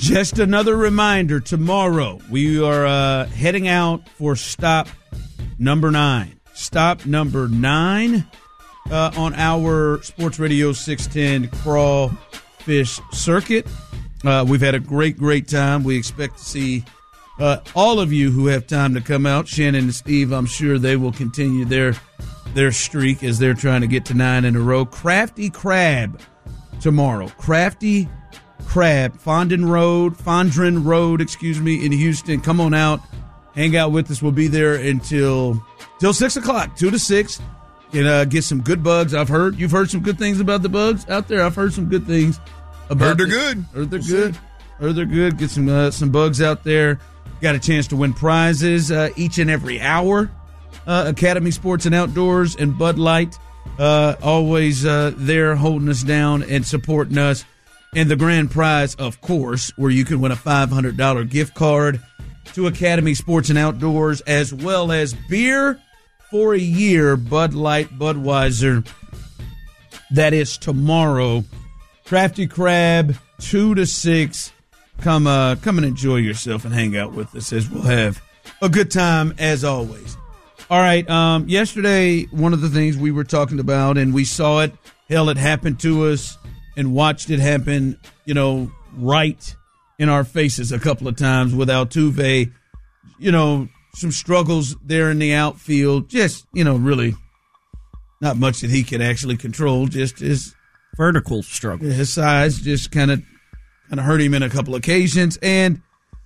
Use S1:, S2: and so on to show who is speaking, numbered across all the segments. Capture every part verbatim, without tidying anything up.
S1: Just another reminder, tomorrow we are uh, heading out for stop number nine. Stop number nine uh, on our Sports Radio six ten Crawfish Circuit. Uh, we've had a great, great time. We expect to see uh, all of you who have time to come out. Shannon and Steve, I'm sure they will continue their their streak as they're trying to get to nine in a row. Crafty Crab tomorrow. Crafty Crab, Fondren Road, Fondren Road, excuse me, in Houston. Come on out, hang out with us. We'll be there until till six o'clock, two to six. And uh, get some good bugs. I've heard you've heard some good things about the bugs out there. I've heard some good things about.
S2: Heard they're
S1: the,
S2: good.
S1: Heard they're
S2: we'll
S1: good.
S2: See.
S1: Heard they're good. Get some uh, some bugs out there. Got a chance to win prizes uh, each and every hour. Uh, Academy Sports and Outdoors and Bud Light uh, always uh, there holding us down and supporting us. And the grand prize, of course, where you can win a five hundred dollars gift card to Academy Sports and Outdoors, as well as beer for a year, Bud Light, Budweiser. That is tomorrow. Crafty Crab, two to six. Come, uh, come and enjoy yourself and hang out with us as we'll have a good time as always. All right. Um, yesterday, one of the things we were talking about, and we saw it. Hell, it happened to us. And watched it happen, you know, right in our faces a couple of times with Altuve. You know, some struggles there in the outfield. Just, you know, really not much that he could actually control. Just his
S3: vertical struggle.
S1: His size just kind of kind of hurt him in a couple occasions. And,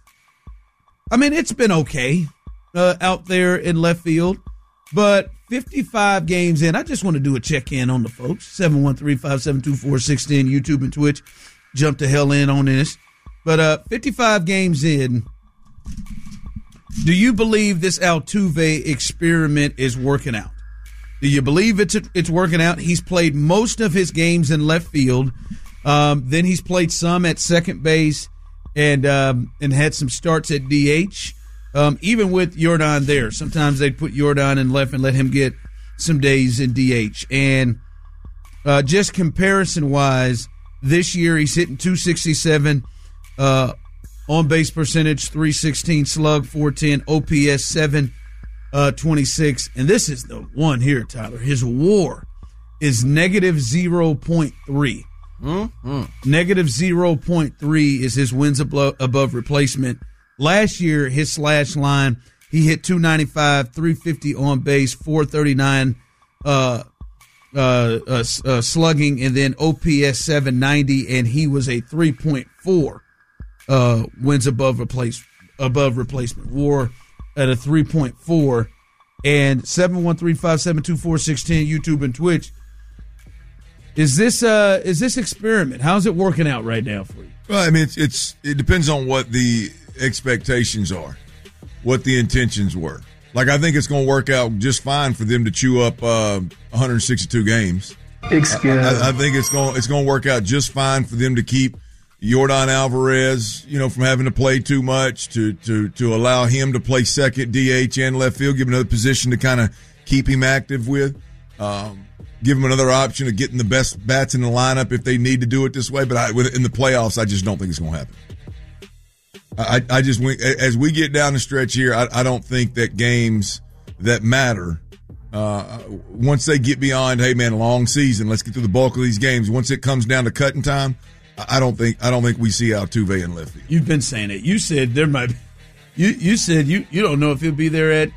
S1: I mean, it's been okay uh, out there in left field. But fifty-five games in, I just want to do a check-in on the folks. seven one three, five seven two, four six one zero, YouTube and Twitch. Jump the hell in on this. But uh, fifty-five games in, do you believe this Altuve experiment is working out? Do you believe it's it's working out? He's played most of his games in left field. Um, then he's played some at second base and um, and had some starts at D H. Um, even with Yordan there, sometimes they'd put Yordan in left and let him get some days in D H. And uh, just comparison-wise, this year he's hitting two sixty-seven, uh, on-base percentage, three sixteen, slug, four ten, O P S, seven twenty-six. And this is the one here, Tyler. His WAR is negative zero point three.
S3: Mm-hmm.
S1: Negative zero point three is his wins above, above replacement. Last year, his slash line, he hit two ninety-five, three fifty on base, four thirty-nine uh, uh, uh, uh, slugging, and then O P S seven ninety, and he was a three point four uh, wins above replace above replacement. WAR at a three point four, and seven one three, five seven two, four six one zero, YouTube and Twitch. Is this uh is this experiment? How's it working out right now for you?
S2: Well, I mean, it's, it's it depends on what the expectations are, what the intentions were. Like, I think it's going to work out just fine for them to chew up uh, one hundred sixty-two games.
S4: Excuse.
S2: I, I think it's going it's going to work out just fine for them to keep Yordan Alvarez, you know, from having to play too much, to to to allow him to play second, D H, and left field, give him another position to kind of keep him active with. Um, give him another option of getting the best bats in the lineup if they need to do it this way. But I, in the playoffs, I just don't think it's going to happen. I, I just, as we get down the stretch here, I, I don't think that games that matter, uh, once they get beyond, hey man, long season, let's get through the bulk of these games. Once it comes down to cutting time, I don't think, I don't think we see Altuve in left field.
S1: You've been saying it. You said there might be, you, you said you, you don't know if he'll be there at,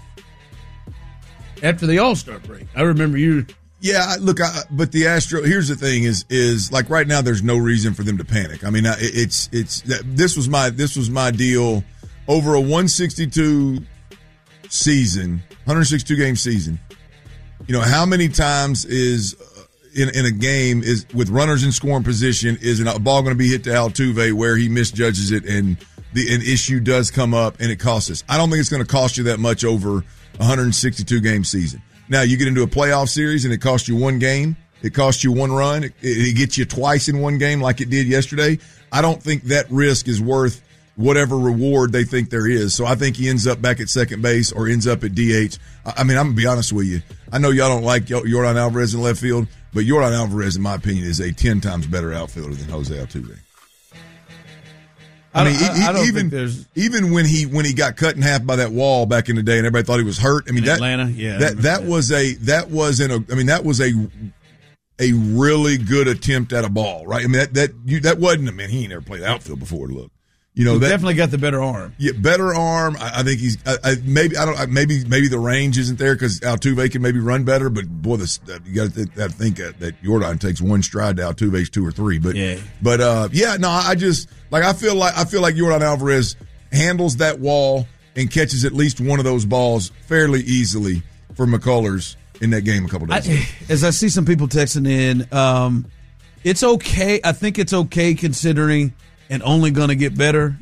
S1: after the All-Star break. I remember you.
S2: Yeah, look, I, but the Astro. Here's the thing: is is like right now, there's no reason for them to panic. I mean, it, it's it's this was my this was my deal over a one sixty-two season, one sixty-two game season. You know, how many times is uh, in in a game is with runners in scoring position is a ball going to be hit to Altuve where he misjudges it and the an issue does come up and it costs us? I don't think it's going to cost you that much over a one sixty-two game season. Now, you get into a playoff series and it costs you one game. It costs you one run. It, it gets you twice in one game like it did yesterday. I don't think that risk is worth whatever reward they think there is. So I think he ends up back at second base or ends up at D H. I mean, I'm going to be honest with you. I know y'all don't like Yordan Alvarez in left field, but Yordan Alvarez, in my opinion, is a ten times better outfielder than Jose Altuve. I mean,
S1: I, I don't
S2: even
S1: think
S2: even when he when he got cut in half by that wall back in the day, and everybody thought he was hurt. I mean,
S1: in
S2: that
S1: Atlanta, yeah,
S2: that that, that was a that was in a. I mean, that was a a really good attempt at a ball, right? I mean, that that you, that wasn't a man. He ain't never played outfield before. Look, you know,
S1: he
S2: that,
S1: definitely got the better arm.
S2: Yeah, better arm. I, I think he's I, I, maybe I don't maybe maybe the range isn't there because Altuve can maybe run better, but boy, this, you got to th- think that, that Jordan takes one stride to Altuve's two or three. But
S1: yeah,
S2: but uh, yeah, no, I just like I feel like I feel like Jordan Alvarez handles that wall and catches at least one of those balls fairly easily for McCullers in that game a couple days ago.
S1: I, as I see some people texting in, um, it's okay. I think it's okay considering and only going to get better.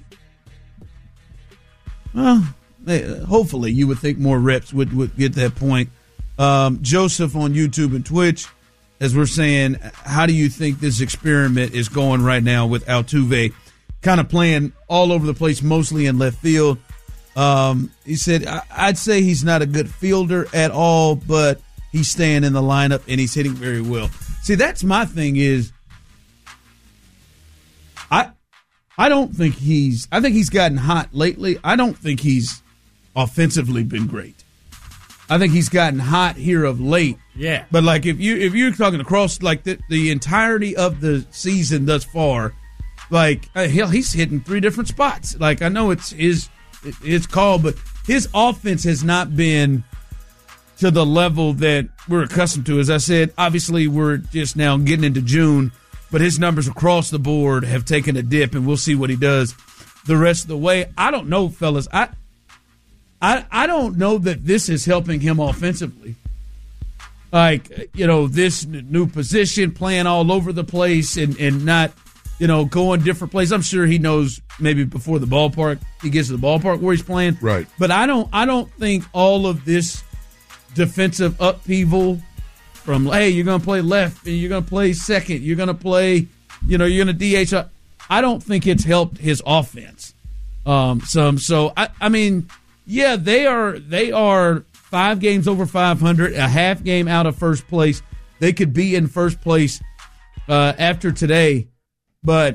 S1: Well, hopefully you would think more reps would, would get that point. Um, Joseph on YouTube and Twitch, as we're saying, how do you think this experiment is going right now with Altuve kind of playing all over the place, mostly in left field? Um, he said, I'd say he's not a good fielder at all, but he's staying in the lineup and he's hitting very well. See, that's my thing is I I don't think he's I think he's gotten hot lately. I don't think he's offensively been great. I think he's gotten hot here of late.
S3: Yeah.
S1: But like if you if you're talking across like the, the entirety of the season thus far, like hell, he's hitting three different spots. Like I know it's his It's called, but his offense has not been to the level that we're accustomed to. As I said, obviously we're just now getting into June, but his numbers across the board have taken a dip, and we'll see what he does the rest of the way. I don't know, fellas. I I, I don't know that this is helping him offensively. Like, you know, this new position, playing all over the place and, and not – you know, going different places. I'm sure he knows maybe before the ballpark, he gets to the ballpark where he's playing.
S2: Right.
S1: But I don't I don't think all of this defensive upheaval from, hey, you're going to play left and you're going to play second, you're going to play, you know, you're going to D H. I don't think it's helped his offense um, some. So, I, I mean, yeah, they are they are five games over five hundred, a half game out of first place. They could be in first place uh, after today. But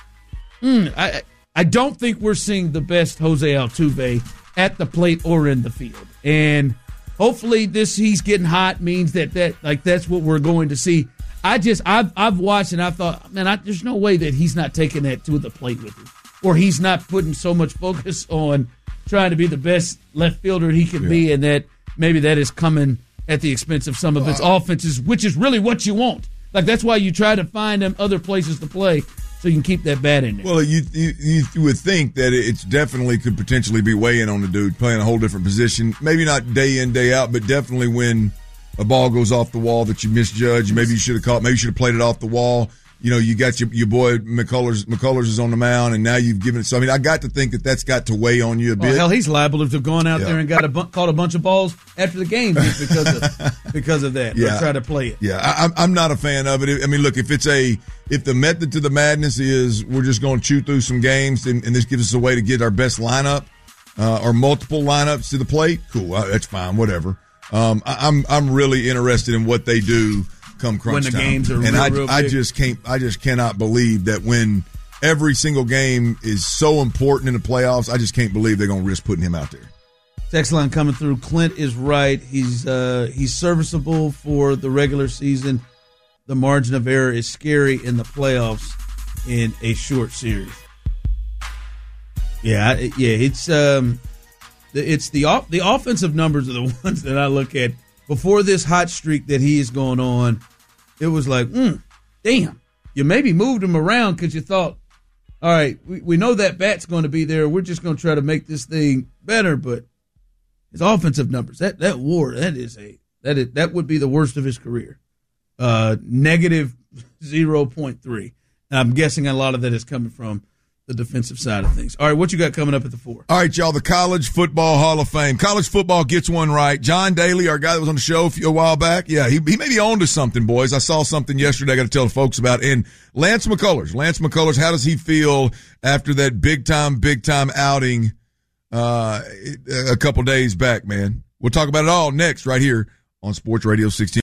S1: mm, I I don't think we're seeing the best Jose Altuve at the plate or in the field. And hopefully this he's getting hot means that, that like that's what we're going to see. I just I've I've watched and I thought, man, I, there's no way that he's not taking that to the plate with him, or he's not putting so much focus on trying to be the best left fielder he can yeah. be, and that maybe that is coming at the expense of some of his uh, offenses, which is really what you want. Like, that's why you try to find them other places to play so you can keep that bat in there.
S2: Well, you, you you would think that it's definitely could potentially be weighing on the dude, playing a whole different position. Maybe not day in, day out, but definitely when a ball goes off the wall that you misjudge, maybe you should have caught, maybe you should have played it off the wall. You know, you got your, your boy McCullers, McCullers is on the mound, and now you've given it. So, I mean, I got to think that that's got to weigh on you a bit.
S1: Oh, hell, he's liable to have gone out
S2: yeah.
S1: there and got a bu- caught a bunch of balls after the game just because of because of that.
S2: Yeah,
S1: or try to play it.
S2: Yeah, I, I'm not a fan of it. I mean, look, if it's a if the method to the madness is we're just going to chew through some games, and, and this gives us a way to get our best lineup uh, or multiple lineups to the plate, cool, uh, that's fine, whatever. Um, I, I'm I'm really interested in what they do come crunch
S1: when the
S2: time.
S1: games are
S2: and
S1: real,
S2: I,
S1: real
S2: I
S1: big.
S2: just can't I just cannot believe that when every single game is so important in the playoffs, I just can't believe they're going to risk putting him out there.
S1: Text line coming through. Clint is right. He's uh, he's serviceable for the regular season. The margin of error is scary in the playoffs in a short series. Yeah, I- yeah, it's um, it's the off, the offensive numbers are the ones that I look at. Before this hot streak that he is going on, it was like, mm, damn, you maybe moved him around because you thought, all right, we, we know that bat's going to be there. We're just going to try to make this thing better. But his offensive numbers, that that war, that is a that is, that would be the worst of his career. Uh, negative zero point three. And I'm guessing a lot of that is coming from the defensive side of things. All right, what you got coming up at the four?
S2: All right, y'all, the College Football Hall of Fame. College football gets one right. John Daly, our guy that was on the show a, few, a while back, yeah, he, he may be on to something, boys. I saw something yesterday I got to tell the folks about. And Lance McCullers, Lance McCullers, how does he feel after that big-time, big-time outing uh, a couple days back, man? We'll talk about it all next right here on Sports Radio sixteen.